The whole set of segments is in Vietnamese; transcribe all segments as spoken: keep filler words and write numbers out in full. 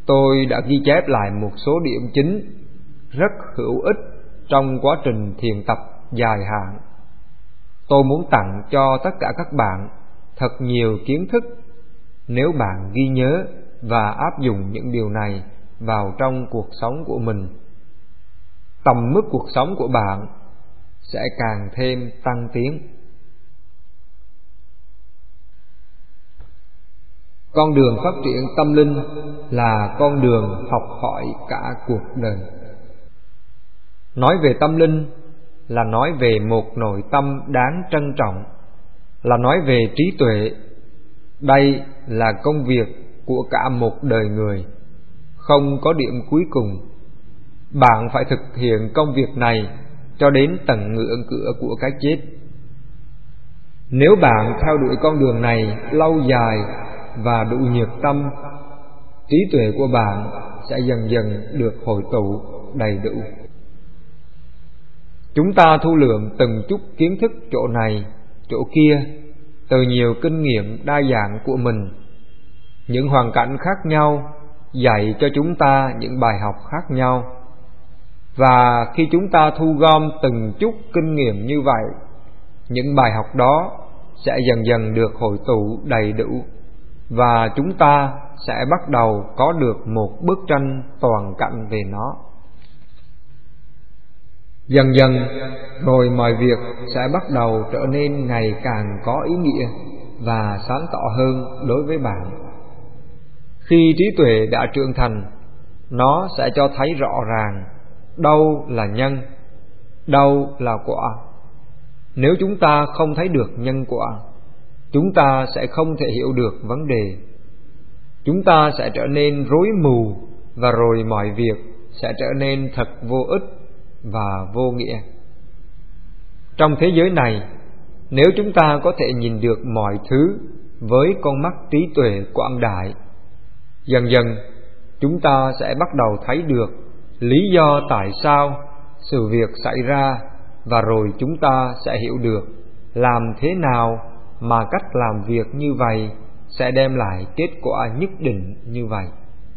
tôi đã ghi chép lại một số điểm chính rất hữu ích trong quá trình thiền tập dài hạn. Tôi muốn tặng cho tất cả các bạn thật nhiều kiến thức nếu bạn ghi nhớ và áp dụng những điều này vào trong cuộc sống của mình. Tầm mức cuộc sống của bạn sẽ càng thêm tăng tiến. Con đường phát triển tâm linh là con đường học hỏi cả cuộc đời. Nói về tâm linh là nói về một nội tâm đáng trân trọng, là nói về trí tuệ. Đây là công việc của cả một đời người, không có điểm cuối cùng. Bạn phải thực hiện công việc này cho đến tận ngưỡng cửa của cái chết. Nếu bạn theo đuổi con đường này lâu dài và đủ nhiệt tâm, trí tuệ của bạn sẽ dần dần được hội tụ đầy đủ. Chúng ta thu lượm từng chút kiến thức chỗ này, chỗ kia, từ nhiều kinh nghiệm đa dạng của mình. Những hoàn cảnh khác nhau dạy cho chúng ta những bài học khác nhau. Và khi chúng ta thu gom từng chút kinh nghiệm như vậy, những bài học đó sẽ dần dần được hội tụ đầy đủ, và chúng ta sẽ bắt đầu có được một bức tranh toàn cảnh về nó. Dần dần rồi mọi việc sẽ bắt đầu trở nên ngày càng có ý nghĩa và sáng tỏ hơn đối với bạn. Khi trí tuệ đã trưởng thành, nó sẽ cho thấy rõ ràng đâu là nhân, đâu là quả. Nếu chúng ta không thấy được nhân quả, chúng ta sẽ không thể hiểu được vấn đề. Chúng ta sẽ trở nên rối mù, và rồi mọi việc sẽ trở nên thật vô ích và vô nghĩa. Trong thế giới này, nếu chúng ta có thể nhìn được mọi thứ với con mắt trí tuệ quảng đại, dần dần chúng ta sẽ bắt đầu thấy được lý do tại sao sự việc xảy ra, và rồi chúng ta sẽ hiểu được làm thế nào mà cách làm việc như vậy sẽ đem lại kết quả nhất định như vậy.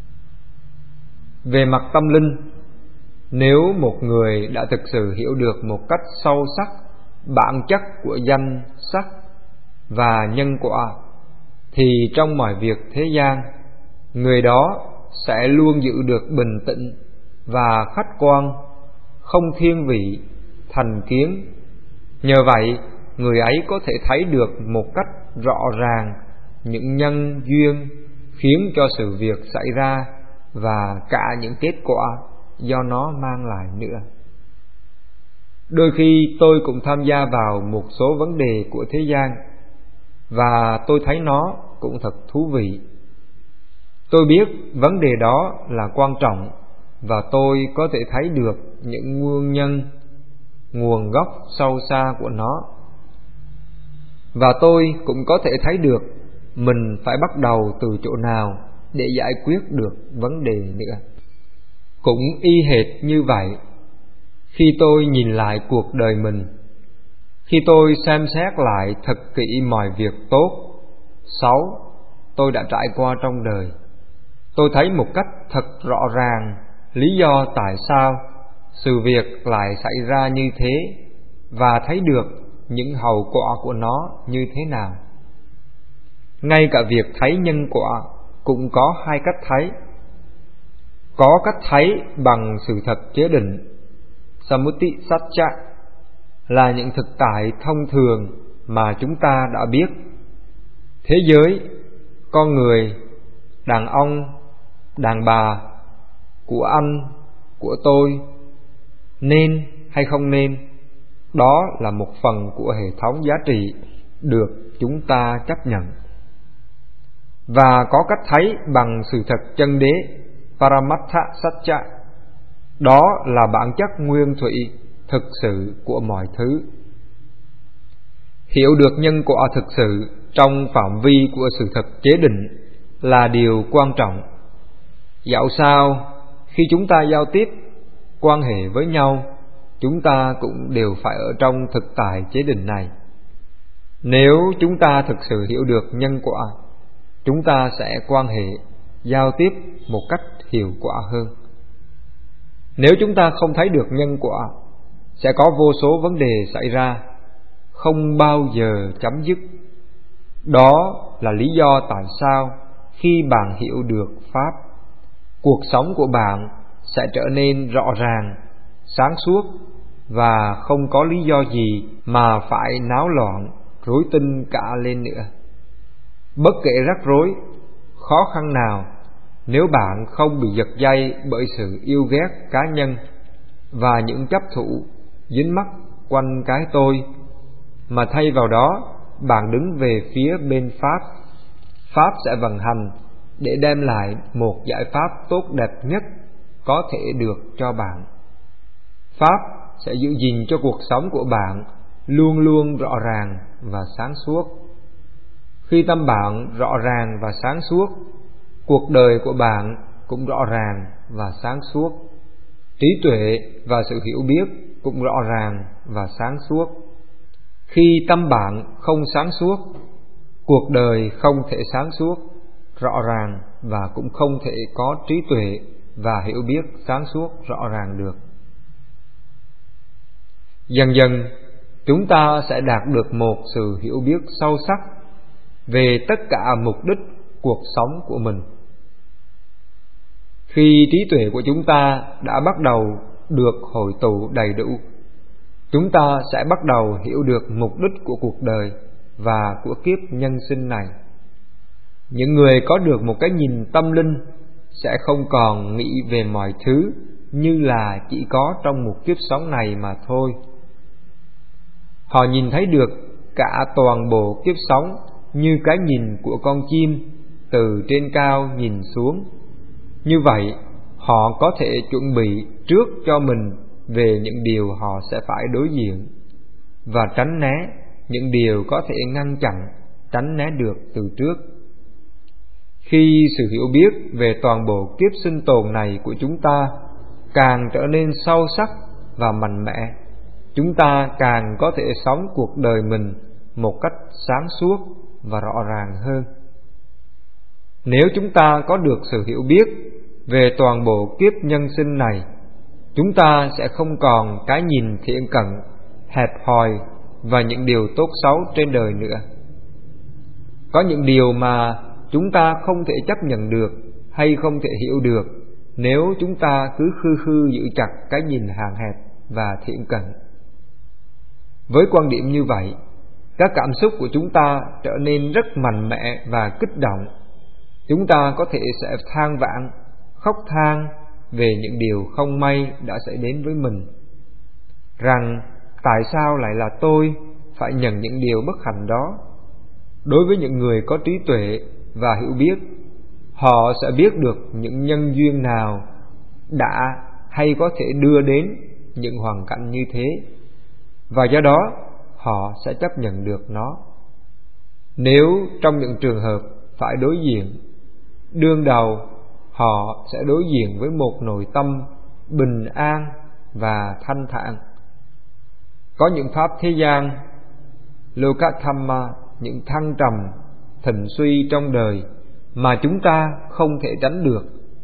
Về mặt tâm linh, nếu một người đã thực sự hiểu được một cách sâu sắc bản chất của danh sắc và nhân quả, thì trong mọi việc thế gian, người đó sẽ luôn giữ được bình tĩnh và khách quan, không thiên vị, thành kiến. Nhờ vậy, người ấy có thể thấy được một cách rõ ràng những nhân duyên khiến cho sự việc xảy ra và cả những kết quả do nó mang lại nữa. Đôi khi tôi cũng tham gia vào một số vấn đề của thế gian, và tôi thấy nó cũng thật thú vị. Tôi biết vấn đề đó là quan trọng, và tôi có thể thấy được những nguyên nhân, nguồn gốc sâu xa của nó. Và tôi cũng có thể thấy được mình phải bắt đầu từ chỗ nào để giải quyết được vấn đề nữa. Cũng y hệt như vậy, khi tôi nhìn lại cuộc đời mình, khi tôi xem xét lại thật kỹ mọi việc tốt, xấu tôi đã trải qua trong đời, tôi thấy một cách thật rõ ràng lý do tại sao sự việc lại xảy ra như thế, và thấy được những hậu quả của nó như thế nào. Ngay cả việc thấy nhân quả cũng có hai cách thấy. Có cách thấy bằng sự thật chế định, Samuti Satcha, là những thực tại thông thường mà chúng ta đã biết. Thế giới, con người, đàn ông, đàn bà, của anh, của tôi, nên hay không nên, đó là một phần của hệ thống giá trị được chúng ta chấp nhận. Và có cách thấy bằng sự thật chân đế, Paramattha Satcha, đó là bản chất nguyên thủy thực sự của mọi thứ. Hiểu được nhân quả thực sự trong phạm vi của sự thật chế định là điều quan trọng. Dẫu sao, khi chúng ta giao tiếp, quan hệ với nhau, chúng ta cũng đều phải ở trong thực tại chế định này. Nếu chúng ta thực sự hiểu được nhân quả, chúng ta sẽ quan hệ giao tiếp một cách hiệu quả hơn. Nếu chúng ta không thấy được nhân quả, sẽ có vô số vấn đề xảy ra, không bao giờ chấm dứt. Đó là lý do tại sao khi bạn hiểu được Pháp, cuộc sống của bạn sẽ trở nên rõ ràng, sáng suốt và không có lý do gì mà phải náo loạn, rối tinh cả lên nữa. Bất kể rắc rối, khó khăn nào, nếu bạn không bị giật dây bởi sự yêu ghét cá nhân và những chấp thủ dính mắc quanh cái tôi, mà thay vào đó bạn đứng về phía bên Pháp, Pháp sẽ vận hành để đem lại một giải pháp tốt đẹp nhất có thể được cho bạn. Pháp sẽ giữ gìn cho cuộc sống của bạn luôn luôn rõ ràng và sáng suốt. Khi tâm bạn rõ ràng và sáng suốt, cuộc đời của bạn cũng rõ ràng và sáng suốt. Trí tuệ và sự hiểu biết cũng rõ ràng và sáng suốt. Khi tâm bạn không sáng suốt, cuộc đời không thể sáng suốt, rõ ràng và cũng không thể có trí tuệ và hiểu biết sáng suốt rõ ràng được. Dần dần, chúng ta sẽ đạt được một sự hiểu biết sâu sắc về tất cả mục đích cuộc sống của mình. Khi trí tuệ của chúng ta đã bắt đầu được hội tụ đầy đủ, chúng ta sẽ bắt đầu hiểu được mục đích của cuộc đời và của kiếp nhân sinh này. Những người có được một cái nhìn tâm linh sẽ không còn nghĩ về mọi thứ như là chỉ có trong một kiếp sống này mà thôi. Họ nhìn thấy được cả toàn bộ kiếp sống như cái nhìn của con chim từ trên cao nhìn xuống. Như vậy, họ có thể chuẩn bị trước cho mình về những điều họ sẽ phải đối diện và tránh né những điều có thể ngăn chặn, tránh né được từ trước. Khi sự hiểu biết về toàn bộ kiếp sinh tồn này của chúng ta càng trở nên sâu sắc và mạnh mẽ, chúng ta càng có thể sống cuộc đời mình một cách sáng suốt và rõ ràng hơn. Nếu chúng ta có được sự hiểu biết về toàn bộ kiếp nhân sinh này, chúng ta sẽ không còn cái nhìn thiển cận, hẹp hòi và những điều tốt xấu trên đời nữa. Có những điều mà chúng ta không thể chấp nhận được hay không thể hiểu được nếu chúng ta cứ khư khư giữ chặt cái nhìn hạn hẹp và thiển cận. Với quan điểm như vậy, các cảm xúc của chúng ta trở nên rất mạnh mẽ và kích động. Chúng ta có thể sẽ than vãn, khóc than về những điều không may đã xảy đến với mình, rằng tại sao lại là tôi phải nhận những điều bất hạnh đó. Đối với những người có trí tuệ và hiểu biết, họ sẽ biết được những nhân duyên nào đã hay có thể đưa đến những hoàn cảnh như thế, và do đó họ sẽ chấp nhận được nó. Nếu trong những trường hợp phải đối diện, đương đầu họ sẽ đối diện với một nội tâm bình an và thanh thản. Có những pháp thế gian, Lokathamma, những thăng trầm, thịnh suy trong đời mà chúng ta không thể tránh được.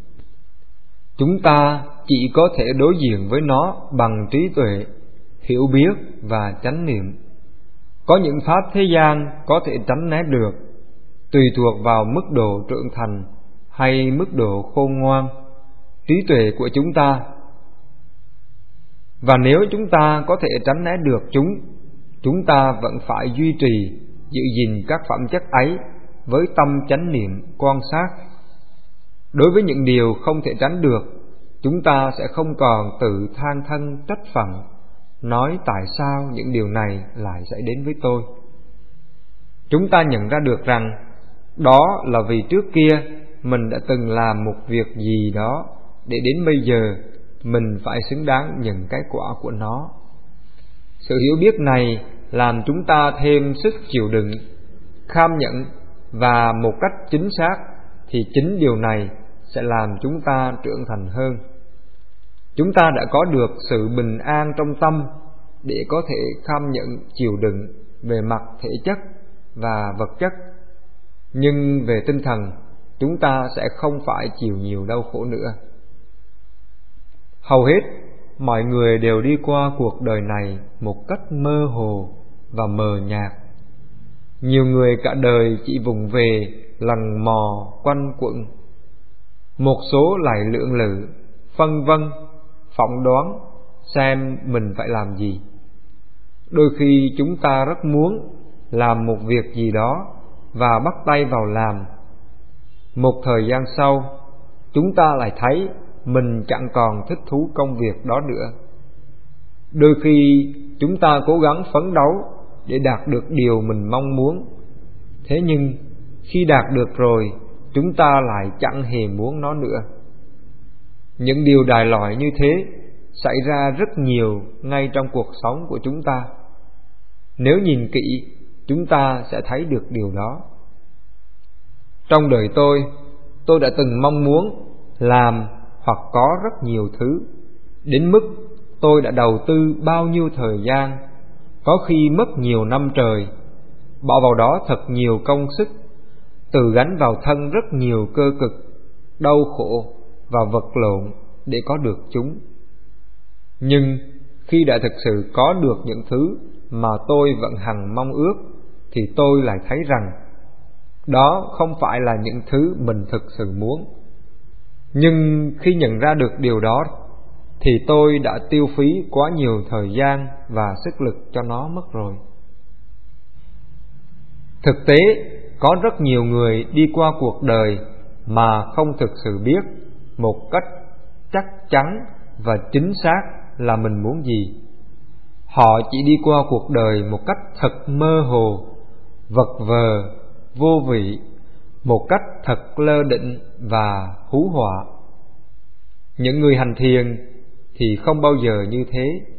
Chúng ta chỉ có thể đối diện với nó bằng trí tuệ, hiểu biết và chánh niệm. Có những pháp thế gian có thể tránh né được, tùy thuộc vào mức độ trưởng thành hay mức độ khôn ngoan, trí tuệ của chúng ta. Và nếu chúng ta có thể tránh né được chúng, chúng ta vẫn phải duy trì, giữ gìn các phẩm chất ấy với tâm chánh niệm quan sát. Đối với những điều không thể tránh được, chúng ta sẽ không còn tự than thân trách phận, nói tại sao những điều này lại xảy đến với tôi. Chúng ta nhận ra được rằng đó là vì trước kia mình đã từng làm một việc gì đó để đến bây giờ mình phải xứng đáng nhận cái quả của nó. Sự hiểu biết này làm chúng ta thêm sức chịu đựng, kham nhẫn, và một cách chính xác thì chính điều này sẽ làm chúng ta trưởng thành hơn. Chúng ta đã có được sự bình an trong tâm để có thể kham nhẫn chịu đựng về mặt thể chất và vật chất, nhưng về tinh thần chúng ta sẽ không phải chịu nhiều đau khổ nữa. Hầu hết mọi người đều đi qua cuộc đời này một cách mơ hồ và mờ nhạt. Nhiều người cả đời chỉ vùng về lần mò quanh quẩn. Một số lại lưỡng lự, phân vân, phỏng đoán xem mình phải làm gì. Đôi khi chúng ta rất muốn làm một việc gì đó và bắt tay vào làm. Một thời gian sau, chúng ta lại thấy mình chẳng còn thích thú công việc đó nữa. Đôi khi chúng ta cố gắng phấn đấu để đạt được điều mình mong muốn. Thế nhưng khi đạt được rồi, chúng ta lại chẳng hề muốn nó nữa. Những điều đài loại như thế xảy ra rất nhiều ngay trong cuộc sống của chúng ta. Nếu nhìn kỹ, chúng ta sẽ thấy được điều đó. Trong đời tôi, tôi đã từng mong muốn làm hoặc có rất nhiều thứ, đến mức tôi đã đầu tư bao nhiêu thời gian, có khi mất nhiều năm trời, bỏ vào đó thật nhiều công sức, tự gánh vào thân rất nhiều cơ cực, đau khổ và vật lộn để có được chúng. Nhưng khi đã thực sự có được những thứ mà tôi vẫn hằng mong ước, thì tôi lại thấy rằng đó không phải là những thứ mình thực sự muốn. Nhưng khi nhận ra được điều đó, thì tôi đã tiêu phí quá nhiều thời gian và sức lực cho nó mất rồi. Thực tế, có rất nhiều người đi qua cuộc đời mà không thực sự biết một cách chắc chắn và chính xác là mình muốn gì. Họ chỉ đi qua cuộc đời một cách thật mơ hồ, vật vờ, vô vị, một cách thật lơ đễnh và hú họa. Những người hành thiền thì không bao giờ như thế.